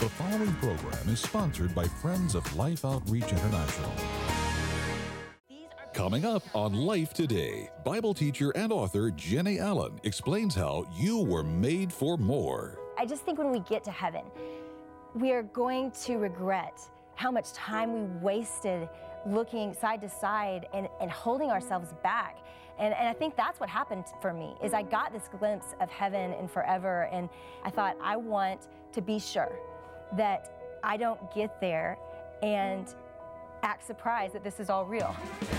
The following program is sponsored by Friends of Life Outreach International. Coming up on Life Today, Bible teacher and author Jenny Allen explains how you were made for more. I just think when we get to heaven, we are going to regret how much time we wasted looking side to side and holding ourselves back. And I think that's what happened for me, is I got this glimpse of heaven and forever, and I thought, I want to be sure that I don't get there and act surprised that this is all real.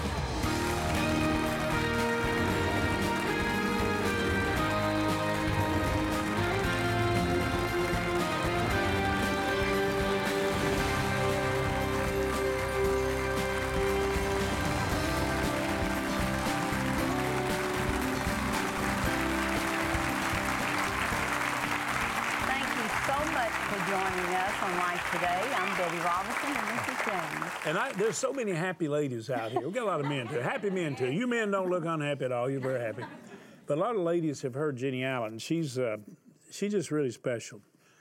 Joining us on Life Today, I'm Debbie Robinson and this is James. And there's so many happy ladies out here. We've got a lot of men too. Happy men too. You men don't look unhappy at all. You're very happy. But a lot of ladies have heard Jenny Allen. She's just really special.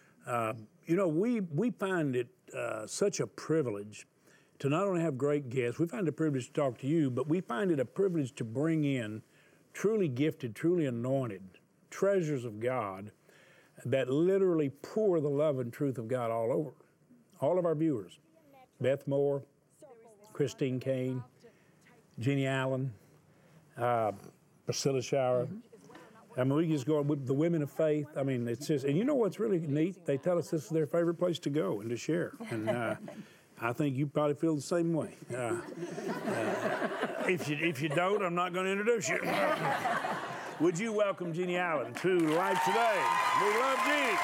We find it such a privilege to not only have great guests. We find it a privilege to talk to you, but we find it a privilege to bring in truly gifted, truly anointed treasures of God that literally pour the love and truth of God all over. All of our viewers. Beth Moore, Christine Kane, Jenny Allen, Priscilla Shower. I mean, we just go with the women of faith. I mean, it's just, and you know what's really neat? They tell us this is their favorite place to go and to share. And I think you probably feel the same way. If you don't, I'm not going to introduce you. Would you welcome Jenny Allen to Life Today? We love Jenny.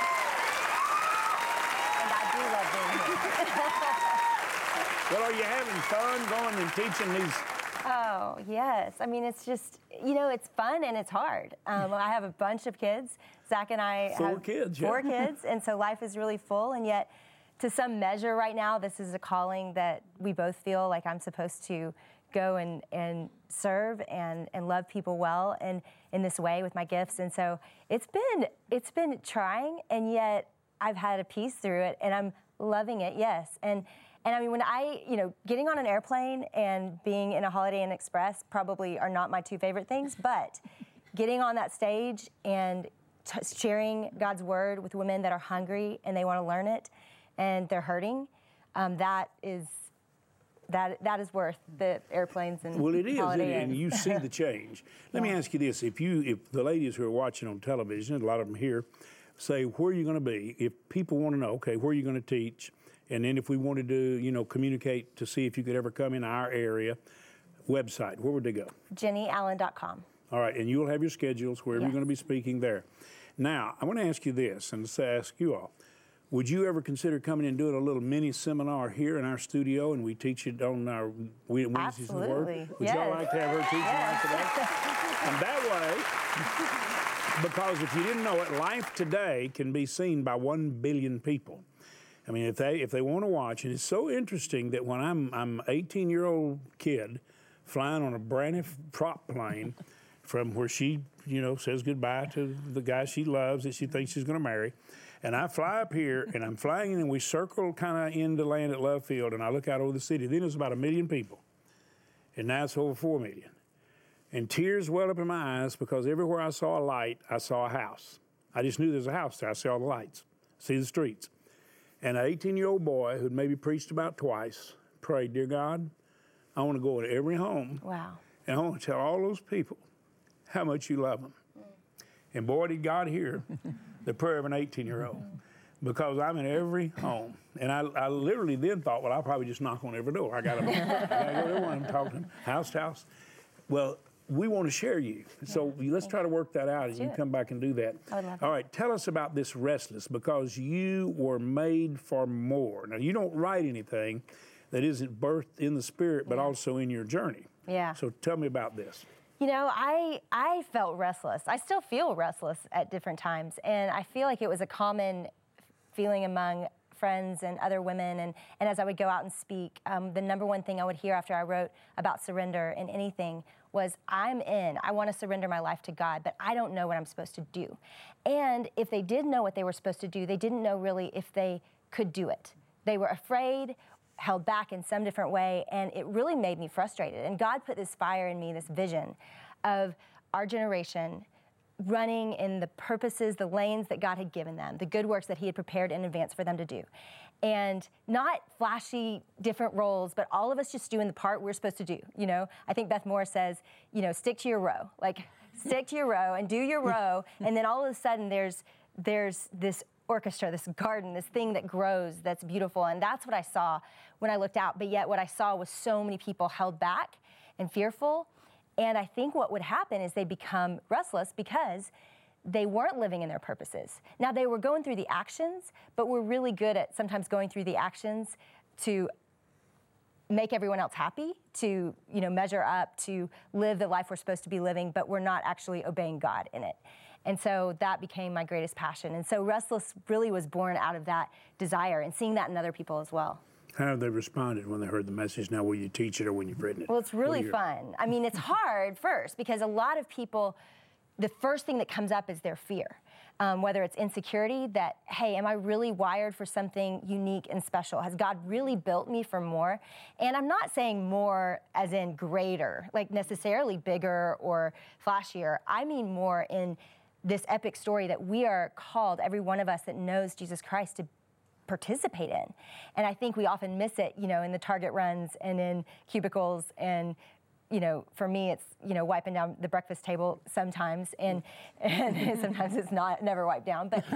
And I do love being here. Well, are you having fun going and teaching these? Oh, yes. I mean, it's just, it's fun and it's hard. I have a bunch of kids. Zach and I have four kids, and so life is really full, and yet to some measure right now, this is a calling that we both feel like I'm supposed to go and serve and love people well and in this way with my gifts. And so it's been trying, and yet I've had a peace through it, and I'm loving it, yes. And I mean, when getting on an airplane and being in a Holiday Inn Express probably are not my two favorite things, but getting on that stage and sharing God's word with women that are hungry and they want to learn it and they're hurting, that is worth the airplanes and well, it is, Holiday Inns. and you see the change. Let me ask you this: if the ladies who are watching on television, a lot of them here, say where are you going to be? If people want to know, okay, where are you going to teach? And then if we wanted to, communicate to see if you could ever come in our area, website, where would they go? JennyAllen.com. All right, and you'll have your schedules wherever you're going to be speaking there. Now, I want to ask you this, and let's ask you all. Would you ever consider coming and doing a little mini seminar here in our studio, and we teach it on our Wednesdays in the Word? Would y'all like to have her teach Life Today? And that way, because if you didn't know it, Life Today can be seen by 1 billion people. I mean, if they want to watch, and it's so interesting that when I'm an 18-year-old kid flying on a brand new prop plane from where she, says goodbye to the guy she loves that she thinks she's going to marry, and I fly up here, and I'm flying in, and we circle kind of into land at Love Field, and I look out over the city. Then it's about 1 million people, and now it's over 4 million. And tears well up in my eyes because everywhere I saw a light, I saw a house. I just knew there was a house there. I see all the lights, see the streets. And an 18-year-old boy who'd maybe preached about twice prayed, dear God, I want to go into every home. Wow. And I want to tell all those people how much you love them. And boy, did God hear the prayer of an 18-year-old, because I'm in every home. And I literally then thought, well, I'll probably just knock on every door. I got to go to everyone and talk to them, house to house. Well, we want to share you. So let's try to work that out, and you can come back and do that. I would love All right, tell us about this Restless, because you were made for more. Now, you don't write anything that isn't birthed in the Spirit, but also in your journey. Yeah. So tell me about this. I felt restless. I still feel restless at different times, and I feel like it was a common feeling among friends and other women, and as I would go out and speak, the number one thing I would hear after I wrote about surrender in anything was, I'm in. I want to surrender my life to God, but I don't know what I'm supposed to do. And if they did know what they were supposed to do, they didn't know really if they could do it. They were afraid, held back in some different way, and it really made me frustrated. And God put this fire in me, this vision of our generation running in the purposes, the lanes that God had given them, the good works that he had prepared in advance for them to do. And not flashy, different roles, but all of us just doing the part we're supposed to do, you know? I think Beth Moore says, you know, stick to your row. Like, stick to your row and do your row, and then all of a sudden there's this orchestra, this garden, this thing that grows, that's beautiful, and that's what I saw when I looked out. But yet what I saw was so many people held back and fearful, and I think what would happen is they'd become restless because they weren't living in their purposes. Now, they were going through the actions, but we're really good at sometimes going through the actions to make everyone else happy, to, you know, measure up, to live the life we're supposed to be living, but we're not actually obeying God in it. And so that became my greatest passion. And so Restless really was born out of that desire and seeing that in other people as well. How have they responded when they heard the message? Now, will you teach it or when you've written it? Well, it's really fun. I mean, it's hard first because a lot of people, the first thing that comes up is their fear. Whether it's insecurity that, hey, am I really wired for something unique and special? Has God really built me for more? And I'm not saying more as in greater, like necessarily bigger or flashier. I mean more in this epic story that we are called, every one of us that knows Jesus Christ, to participate in. And I think we often miss it, you know, in the Target runs and in cubicles and, you know, for me, it's, you know, wiping down the breakfast table sometimes, and sometimes it's not, never wiped down. But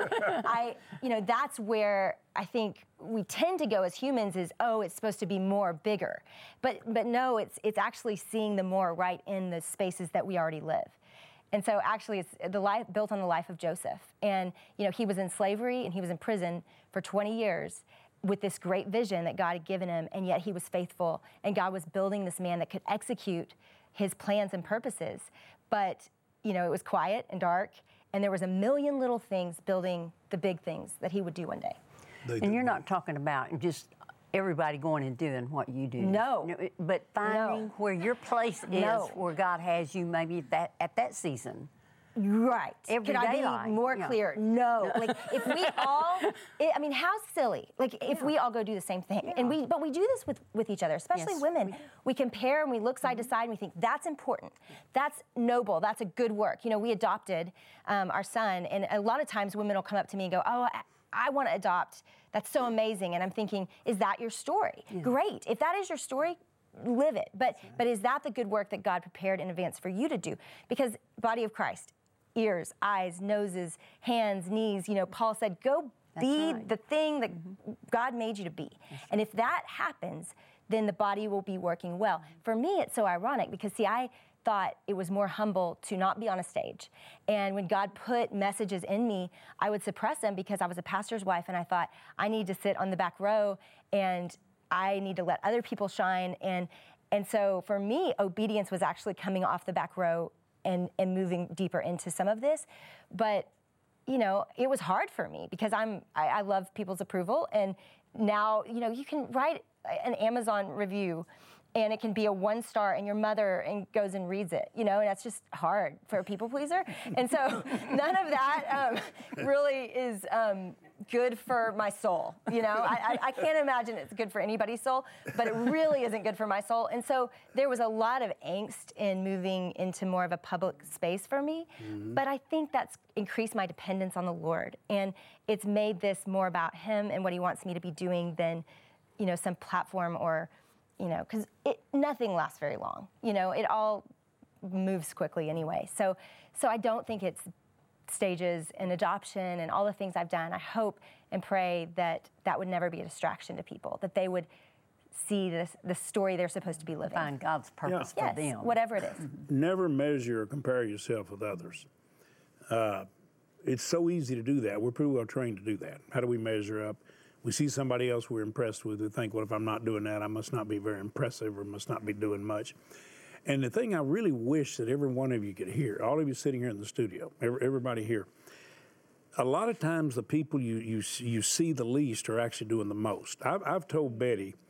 I, you know, that's where I think we tend to go as humans is, oh, it's supposed to be more, bigger. But no, it's actually seeing the more right in the spaces that we already live. And so actually it's the life built on the life of Joseph. And, you know, he was in slavery and he was in prison for 20 years. With this great vision that God had given him, and yet he was faithful, and God was building this man that could execute his plans and purposes. But, you know, it was quiet and dark, and there was a million little things building the big things that he would do one day. And you're not talking about just everybody going and doing what you do. No. But finding where your place is, where God has you maybe at that season. Right. Could I be more clear? No. Like, if we all, I mean, how silly. Like, if we all go do the same thing. And but we do this with each other, especially women. We compare and we look side to side and we think, that's important. That's noble. That's a good work. You know, we adopted our son, and a lot of times women will come up to me and go, oh, I want to adopt. That's so amazing. And I'm thinking, is that your story? Yeah. Great. If that is your story, live it. But is that the good work that God prepared in advance for you to do? Because body of Christ, ears, eyes, noses, hands, knees. You know, Paul said, go be the thing that God made you to be. And if that happens, then the body will be working well. For me, it's so ironic because, see, I thought it was more humble to not be on a stage. And when God put messages in me, I would suppress them because I was a pastor's wife and I thought, I need to sit on the back row and I need to let other people shine. And so for me, obedience was actually coming off the back row and moving deeper into some of this. But, you know, it was hard for me because I love people's approval. And now, you know, you can write an Amazon review and it can be a 1-star and your mother goes and reads it, you know, and that's just hard for a people pleaser. And so none of that really is good for my soul, you know. I can't imagine it's good for anybody's soul, but it really isn't good for my soul. And so there was a lot of angst in moving into more of a public space for me, but I think that's increased my dependence on the Lord. And it's made this more about him and what he wants me to be doing than, you know, some platform or, you know, because nothing lasts very long. You know, it all moves quickly anyway. So I don't think it's stages and adoption and all the things I've done. I hope and pray that would never be a distraction to people, that they would see the story they're supposed to be living. Find God's purpose for them. Whatever it is. Never measure or compare yourself with others. It's so easy to do that. We're pretty well trained to do that. How do we measure up? We see somebody else we're impressed with. We think, well, if I'm not doing that, I must not be very impressive or must not be doing much. And the thing I really wish that every one of you could hear, all of you sitting here in the studio, everybody here, a lot of times the people you see the least are actually doing the most. I've told Betty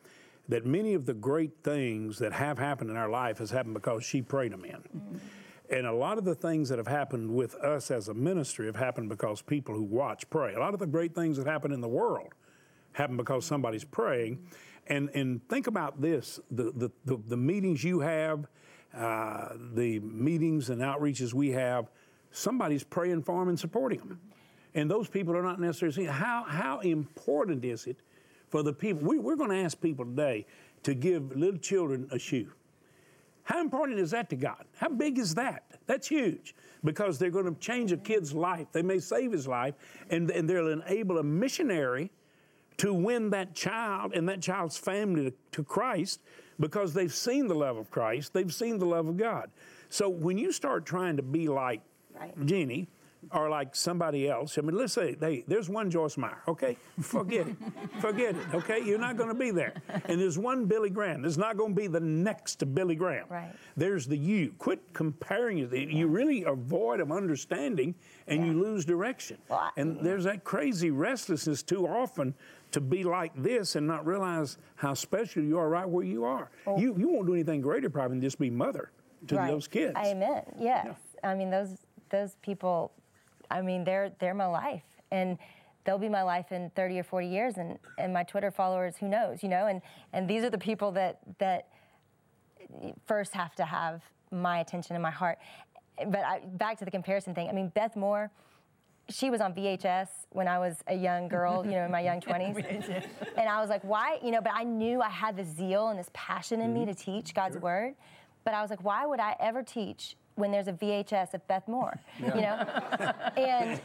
that many of the great things that have happened in our life has happened because she prayed them in. Mm-hmm. And a lot of the things that have happened with us as a ministry have happened because people who watch pray. A lot of the great things that happen in the world happen because somebody's praying. And think about this, the meetings you have, the meetings and outreaches we have, somebody's praying for them and supporting them. And those people are not necessarily seeing how important is it for the people. We're going to ask people today to give little children a shoe. How important is that to God? How big is that? That's huge, because they're going to change a kid's life. They may save his life, and they'll enable a missionary to win that child and that child's family to Christ, because they've seen the love of Christ. They've seen the love of God. So when you start trying to be like Jenny, or like somebody else, I mean, let's say, hey, there's one Joyce Meyer, okay? Forget it. Forget it, okay? You're not going to be there. And there's one Billy Graham. There's not going to be the next Billy Graham. Right. There's the you. Quit comparing you. You really are void of understanding, and you lose direction. Well, and there's that crazy restlessness too often to be like this and not realize how special you are right where you are. Well, you won't do anything greater probably than just be mother to those kids. Amen, yes. Yeah. I mean, those people, I mean, they're my life, and they'll be my life in 30 or 40 years, and my Twitter followers, who knows, you know, and these are the people that first have to have my attention and my heart. But back to the comparison thing, I mean, Beth Moore, she was on VHS when I was a young girl, you know, in my young 20s. And I was like, why? You know, but I knew I had the zeal and this passion in me to teach God's word. But I was like, why would I ever teach when there's a VHS of Beth Moore, you know? And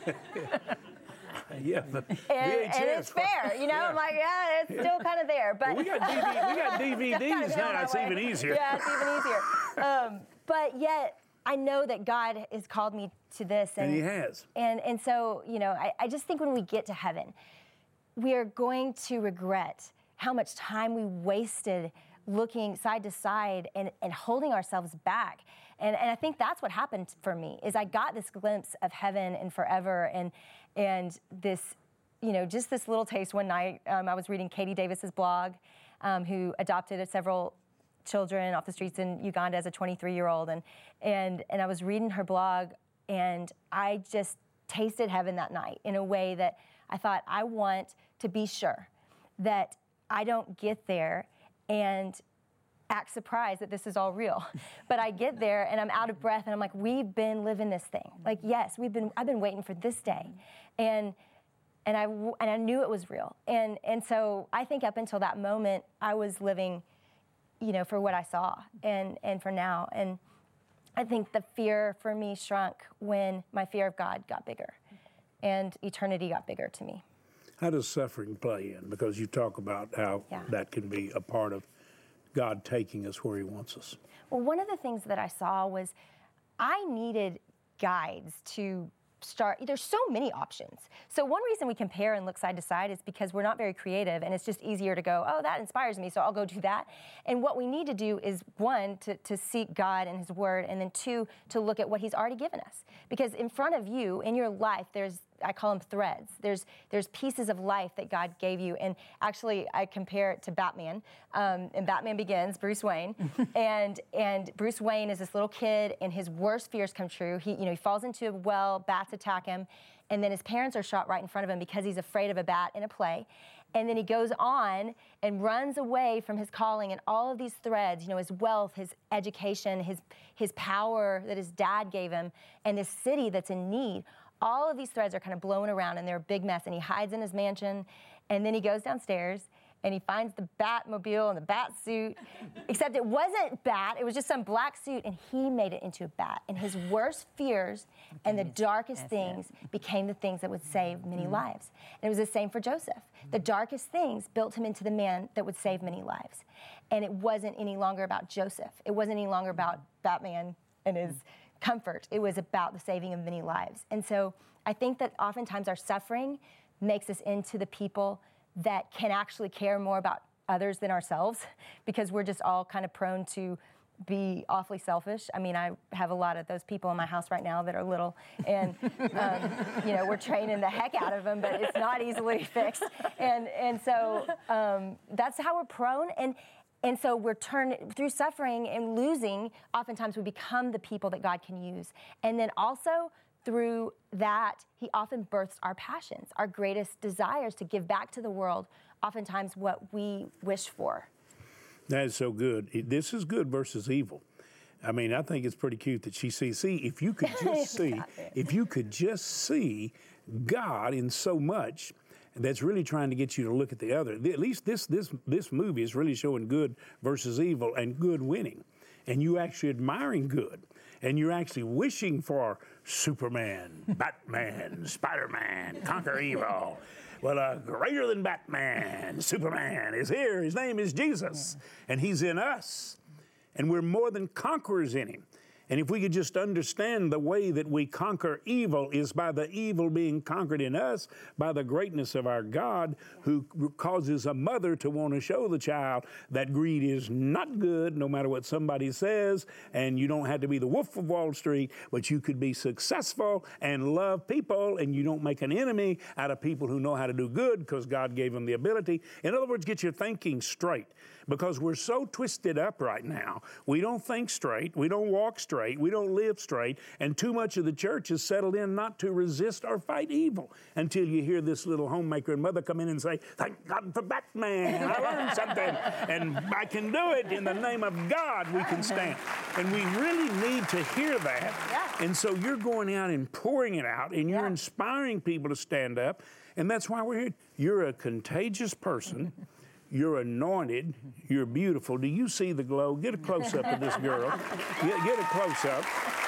it's fair, you know? I'm like, yeah, it's still kind of there. But we got DVDs now. It's even easier. Yeah, it's even easier. But yet, I know that God has called me to this. And He has. And so, you know, I just think when we get to heaven, we are going to regret how much time we wasted looking side to side and holding ourselves back. And I think that's what happened for me, is I got this glimpse of heaven and forever, and this, you know, just this little taste one night. I was reading Katie Davis's blog, who adopted several children off the streets in Uganda as a 23-year-old, and I was reading her blog, and I just tasted heaven that night in a way that I thought, I want to be sure that I don't get there and act surprised that this is all real. But I get there and I'm out of breath, and I'm like, we've been living this thing. Like, yes, I've been waiting for this day. And I knew it was real. And so I think up until that moment, I was living, you know, for what I saw and for now. And I think the fear for me shrunk when my fear of God got bigger and eternity got bigger to me. How does suffering play in? Because you talk about how that can be a part of God taking us where He wants us. Well, one of the things that I saw was I needed guides to start. There's so many options. So one reason we compare and look side to side is because we're not very creative, and it's just easier to go, oh, that inspires me, so I'll go do that. And what we need to do is, one, to seek God and His Word, and then two, to look at what He's already given us. Because in front of you, in your life, I call them threads. There's pieces of life that God gave you. And actually, I compare it to Batman. And Batman Begins, Bruce Wayne. and Bruce Wayne is this little kid, and his worst fears come true. He falls into a well, bats attack him, and then his parents are shot right in front of him because he's afraid of a bat in a play. And then he goes on and runs away from his calling, and all of these threads, his wealth, his education, his power that his dad gave him, and this city that's in need. All of these threads are kind of blown around, and they're a big mess, and he hides in his mansion, and then he goes downstairs, and he finds the Batmobile and the bat suit, except it wasn't bat, it was just some black suit, and he made it into a bat. And his worst fears and the darkest things became the things that would save many lives. And it was the same for Joseph. The darkest things built him into the man that would save many lives. And it wasn't any longer about Joseph. It wasn't any longer about Batman and his comfort. It was about the saving of many lives. And so I think that oftentimes our suffering makes us into the people that can actually care more about others than ourselves, because we're just all kind of prone to be awfully selfish. I mean, I have a lot of those people in my house right now that are little, and you know, we're training the heck out of them, but it's not easily fixed. And so that's how we're prone. And so we're turned through suffering and losing. Oftentimes, we become the people that God can use, and then also through that, He often births our passions, our greatest desires to give back to the world. Oftentimes, what we wish for. That is so good. This is good versus evil. I mean, I think it's pretty cute that she sees. See, if you could just see, if you could just see God in so much, that's really trying to get you to look at the other. At least this movie is really showing good versus evil and good winning, and you actually admiring good, and you're actually wishing for Superman, Batman, Spider-Man, conquer evil. Well, greater than Batman, Superman is here. His name is Jesus, and He's in us, and we're more than conquerors in Him. And if we could just understand the way that we conquer evil is by the evil being conquered in us, by the greatness of our God, who causes a mother to want to show the child that greed is not good, no matter what somebody says, and you don't have to be the Wolf of Wall Street, but you could be successful and love people, and you don't make an enemy out of people who know how to do good because God gave them the ability. In other words, get your thinking straight. Because we're so twisted up right now. We don't think straight. We don't walk straight. We don't live straight. And too much of the church is settled in not to resist or fight evil until you hear this little homemaker and mother come in and say, thank God for Batman. I learned something. And I can do it. In the name of God, we can stand. And we really need to hear that. Yeah. And so you're going out and pouring it out, and you're inspiring people to stand up. And that's why we're here. You're a contagious person. You're anointed. You're beautiful. Do you see the glow? Get a close-up of this girl. Get a close-up.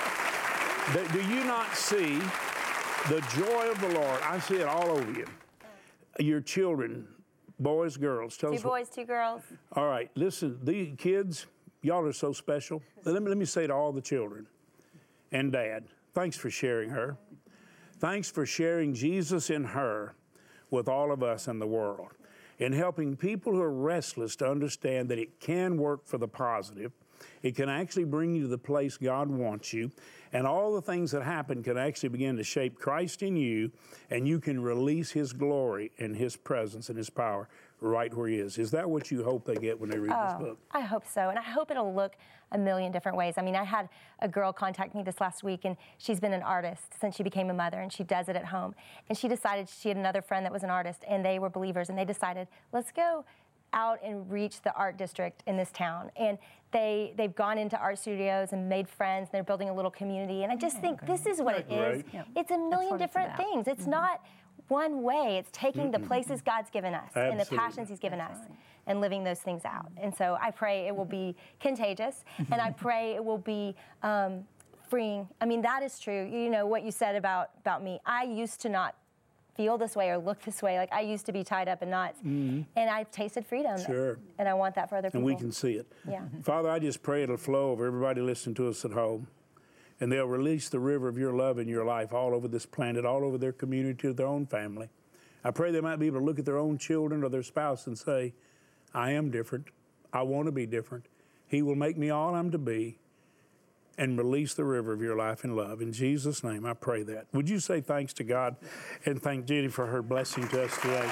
Do you not see the joy of the Lord? I see it all over you. Your children, boys, girls. Tell us. 2 boys, 2 girls. All right. Listen, these kids, y'all are so special. Let me say to all the children and Dad, thanks for sharing her. Thanks for sharing Jesus in her with all of us in the world. In helping people who are restless to understand that it can work for the positive. It can actually bring you to the place God wants you. And all the things that happen can actually begin to shape Christ in you, and you can release His glory and His presence and His power right where He is. Is that what you hope they get when they read this book? I hope so, and I hope it'll look a million different ways. I mean, I had a girl contact me this last week, and she's been an artist since she became a mother, and she does it at home. And she decided, she had another friend that was an artist, and they were believers, and they decided, let's go out and reach the art district in this town. And they've gone into art studios and made friends, and they're building a little community. And I just think this is what it is. Yep. It's a million different things. It's not one way. It's taking the places God's given us and the passions He's given us and living those things out. And so I pray it will be contagious, and I pray it will be freeing. I mean, that is true. You know, what you said about me. I used to not feel this way or look this way. Like, I used to be tied up in knots. And I've tasted freedom. Sure. And I want that for other people. And we can see it. Yeah. Father, I just pray it'll flow over everybody listening to us at home. And they'll release the river of your love in your life all over this planet, all over their community, their own family. I pray they might be able to look at their own children or their spouse and say, I am different. I want to be different. He will make me all I'm to be, and release the river of your life in love. In Jesus' name, I pray that. Would you say thanks to God and thank Jenny for her blessing to us today?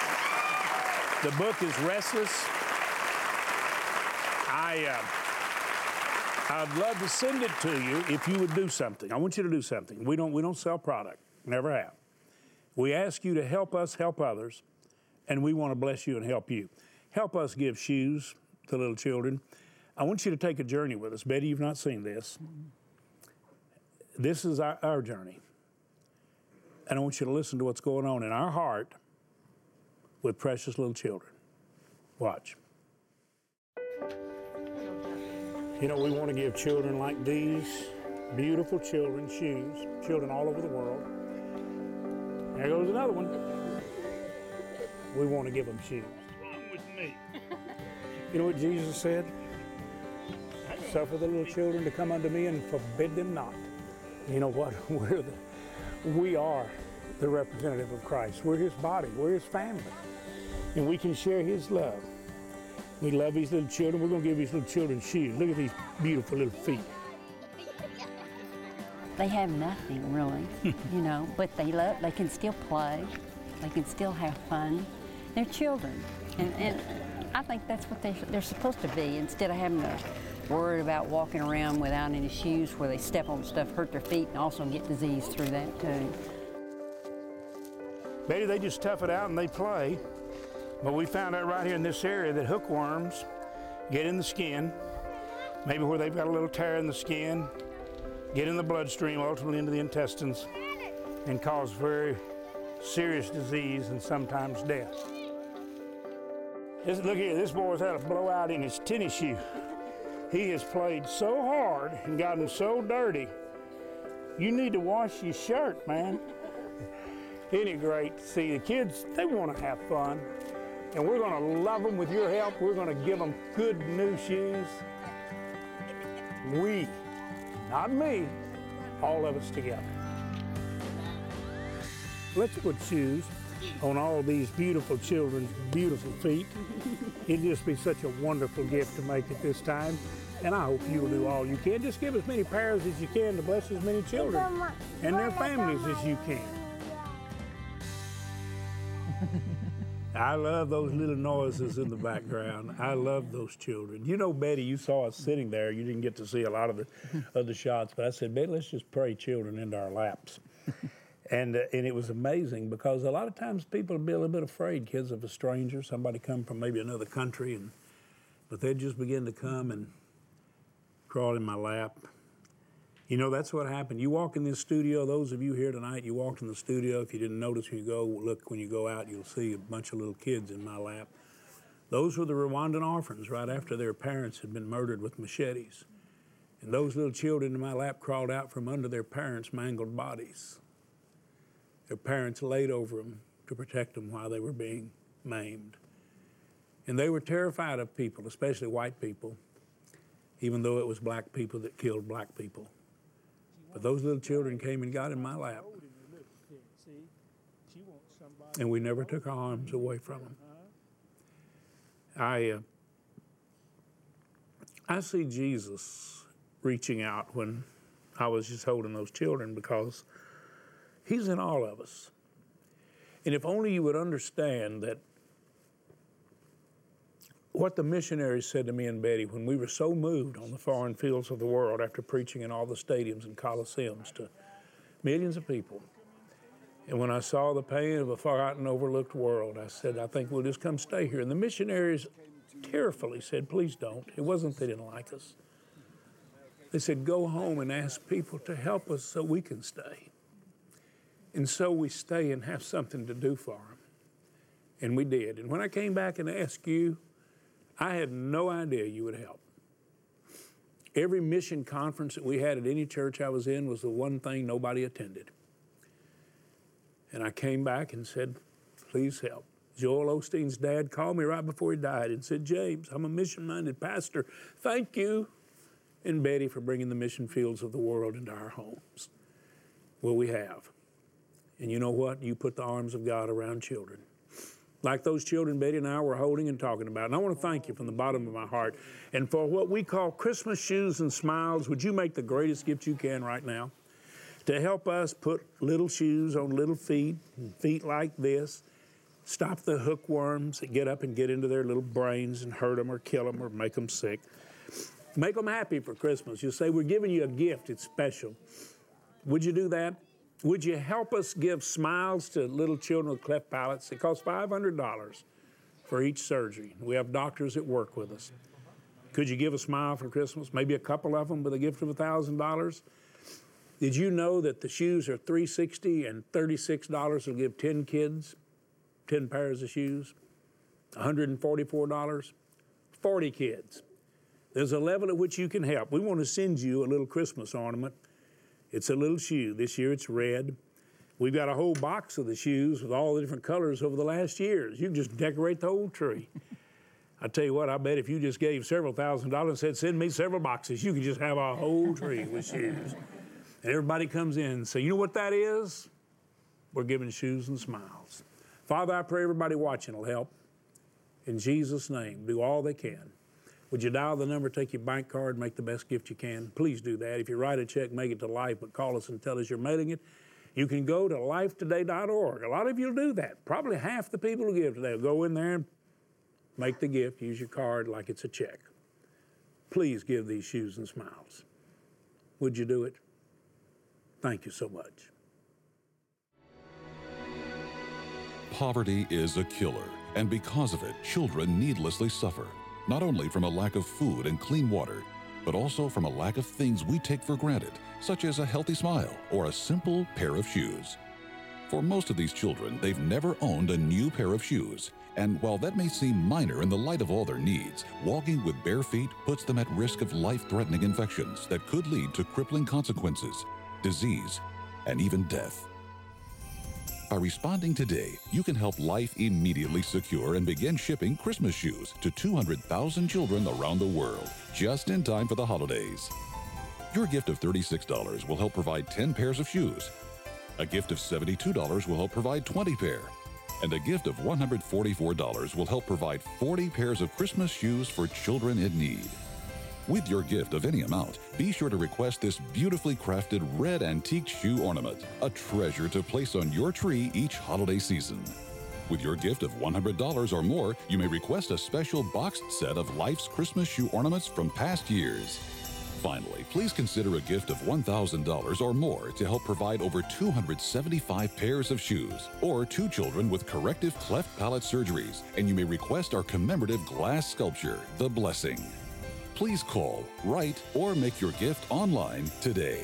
The book is Restless. I'd love to send it to you if you would do something. I want you to do something. We don't sell product. Never have. We ask you to help us help others, and we want to bless you and help you. Help us give shoes to little children. I want you to take a journey with us. Betty, you've not seen this. This is our journey. And I want you to listen to what's going on in our heart with precious little children. Watch. You know, we want to give children like these, beautiful children, shoes, children all over the world. There goes another one. We want to give them shoes. What's wrong with me? You know what Jesus said? Suffer the little children to come unto me and forbid them not. You know what? We are the representative of Christ. We're His body. We're His family. And we can share His love. We love these little children. We're going to give these little children shoes. Look at these beautiful little feet. They have nothing really, you know, but they can still play. They can still have fun. They're children, and I think that's what they're supposed to be, instead of having to worry about walking around without any shoes where they step on stuff, hurt their feet, and also get disease through that too. Betty, they just tough it out and they play. But we found out right here in this area that hookworms get in the skin, maybe where they've got a little tear in the skin, get in the bloodstream, ultimately into the intestines, and cause very serious disease and sometimes death. Look here, this boy's had a blowout in his tennis shoe. He has played so hard and gotten so dirty. You need to wash your shirt, man. Isn't it great to see the kids? They want to have fun. And we're going to love them with your help. We're going to give them good new shoes. We, not me, all of us together. Let's put shoes on all these beautiful children's beautiful feet. It'd just be such a wonderful gift to make at this time. And I hope you'll do all you can. Just give as many pairs as you can to bless as many children and their families as you can. I love those little noises in the background. I love those children. You know, Betty, you saw us sitting there. You didn't get to see a lot of the shots, but I said, Betty, let's just pray children into our laps. And it was amazing, because a lot of times people would be a little bit afraid, kids, of a stranger, somebody come from maybe another country, but they'd just begin to come and crawl in my lap. You know, that's what happened. You walk in this studio, those of you here tonight, you walked in the studio. If you didn't notice, when you go out, you'll see a bunch of little kids in my lap. Those were the Rwandan orphans right after their parents had been murdered with machetes. And those little children in my lap crawled out from under their parents' mangled bodies. Their parents laid over them to protect them while they were being maimed. And they were terrified of people, especially white people, even though it was black people that killed black people. But those little children came and got in my lap. And we never took our arms away from them. I see Jesus reaching out when I was just holding those children, because he's in all of us. And if only you would understand that what the missionaries said to me and Betty when we were so moved on the foreign fields of the world after preaching in all the stadiums and coliseums to millions of people. And when I saw the pain of a forgotten, overlooked world, I said, I think we'll just come stay here. And the missionaries tearfully said, please don't. It wasn't they didn't like us. They said, go home and ask people to help us so we can stay. And so we stay and have something to do for them. And we did. And when I came back and asked you, I had no idea you would help. Every mission conference that we had at any church I was in was the one thing nobody attended. And I came back and said, please help. Joel Osteen's dad called me right before he died and said, James, I'm a mission-minded pastor. Thank you and Betty for bringing the mission fields of the world into our homes. Well, we have. And you know what? You put the arms of God around children, like those children Betty and I were holding and talking about. And I want to thank you from the bottom of my heart. And for what we call Christmas shoes and smiles, would you make the greatest gift you can right now to help us put little shoes on little feet like this, stop the hookworms that get up and get into their little brains and hurt them or kill them or make them sick. Make them happy for Christmas. You'll say, we're giving you a gift. It's special. Would you do that? Would you help us give smiles to little children with cleft palates? It costs $500 for each surgery. We have doctors that work with us. Could you give a smile for Christmas? Maybe a couple of them with a gift of $1,000? Did you know that the shoes are $360 and $36 will give 10 kids 10 pairs of shoes? $144? 40 kids. There's a level at which you can help. We want to send you a little Christmas ornament. It's a little shoe. This year it's red. We've got a whole box of the shoes with all the different colors over the last years. You can just decorate the whole tree. I tell you what, I bet if you just gave several $1,000s and said, send me several boxes, you could just have a whole tree with shoes. And everybody comes in and say, you know what that is? We're giving shoes and smiles. Father, I pray everybody watching will help. in Jesus' name, do all they can. Would you dial the number, take your bank card, make the best gift you can? Please do that. If you write a check, make it to Life, but call us and tell us you're mailing it. You can go to lifetoday.org. A lot of you will do that. Probably half the people who give today will go in there and make the gift, use your card like it's a check. Please give these Shoes and Smiles. Would you do it? Thank you so much. Poverty is a killer, and because of it, children needlessly suffer, not only from a lack of food and clean water, but also from a lack of things we take for granted, such as a healthy smile or a simple pair of shoes. For most of these children, they've never owned a new pair of shoes, and while that may seem minor in the light of all their needs, walking with bare feet puts them at risk of life-threatening infections that could lead to crippling consequences, disease, and even death. By responding today, you can help Life immediately secure and begin shipping Christmas shoes to 200,000 children around the world, just in time for the holidays. Your gift of $36 will help provide 10 pairs of shoes. A gift of $72 will help provide 20 pair. And a gift of $144 will help provide 40 pairs of Christmas shoes for children in need. With your gift of any amount, be sure to request this beautifully crafted red antique shoe ornament, a treasure to place on your tree each holiday season. With your gift of $100 or more, you may request a special boxed set of Life's Christmas shoe ornaments from past years. Finally, please consider a gift of $1,000 or more to help provide over 275 pairs of shoes, or 2 children with corrective cleft palate surgeries, and you may request our commemorative glass sculpture, The Blessing. Please call, write, or make your gift online today.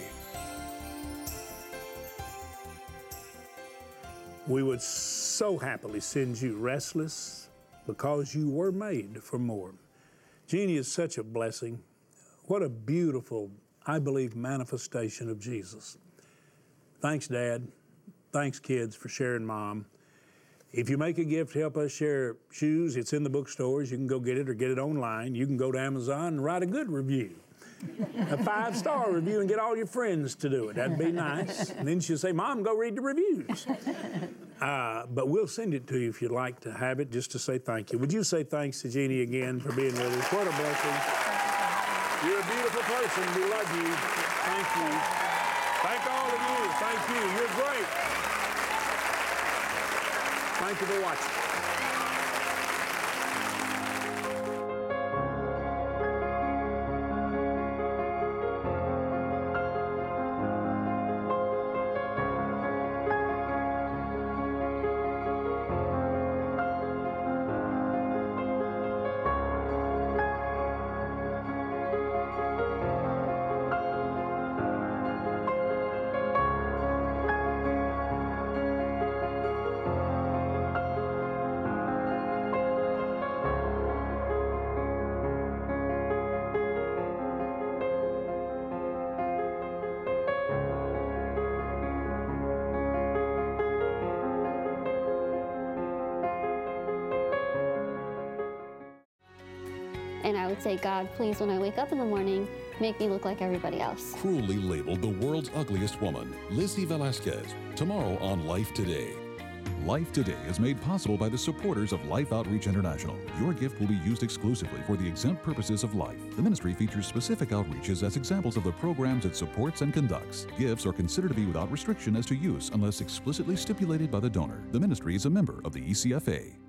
We would so happily send you Restless because you were made for more. Jeannie is such a blessing. What a beautiful, I believe, manifestation of Jesus. Thanks, Dad. Thanks, kids, for sharing Mom. If you make a gift to help us share shoes, it's in the bookstores. You can go get it or get it online. You can go to Amazon and write a good review, a 5-star review, and get all your friends to do it. That'd be nice. And then she'll say, Mom, go read the reviews. But we'll send it to you if you'd like to have it, just to say thank you. Would you say thanks to Jeannie again for being with us? What a blessing. You're a beautiful person. We love you. Thank you. Thank all of you. Thank you. You're great. Thank you for watching. And I would say, God, please, when I wake up in the morning, make me look like everybody else. Cruelly labeled the world's ugliest woman, Lizzie Velasquez, tomorrow on Life Today. Life Today is made possible by the supporters of Life Outreach International. Your gift will be used exclusively for the exempt purposes of life. The ministry features specific outreaches as examples of the programs it supports and conducts. Gifts are considered to be without restriction as to use unless explicitly stipulated by the donor. The ministry is a member of the ECFA.